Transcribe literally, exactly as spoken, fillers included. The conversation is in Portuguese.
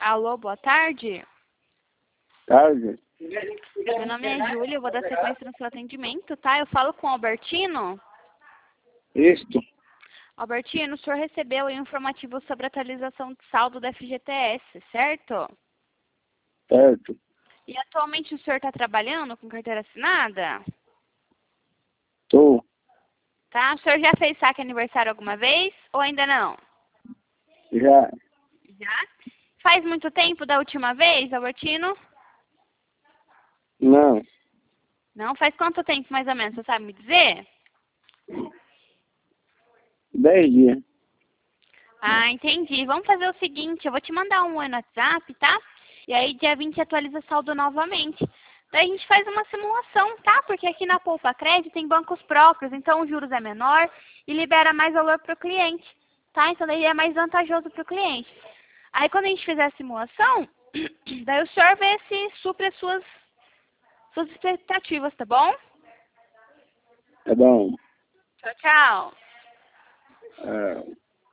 Alô, boa tarde. Tarde. Meu nome é Júlia, eu vou dar sequência no seu atendimento, tá? Eu falo com o Albertino. Isto. Albertino, o senhor recebeu aí um informativo sobre a atualização de saldo da F G T S, certo? Certo. E atualmente o senhor está trabalhando com carteira assinada? Tô. Tá? O senhor já fez saque aniversário alguma vez ou ainda não? Já. Já? Faz muito tempo da última vez, Albertino? Não. Não? Faz quanto tempo mais ou menos? Você sabe me dizer? Dez dias. Ah, entendi. Vamos fazer o seguinte, eu vou te mandar um oi no WhatsApp, tá? E aí dia vinte atualiza saldo novamente. Daí a gente faz uma simulação, tá? Porque aqui na Poupa Crédito tem bancos próprios, então os juros é menor e libera mais valor para o cliente, tá? Então daí é mais vantajoso para o cliente. Aí quando a gente fizer a simulação, daí o senhor vê se supre as suas, suas expectativas, tá bom? Tá bom. Tchau, tchau. É.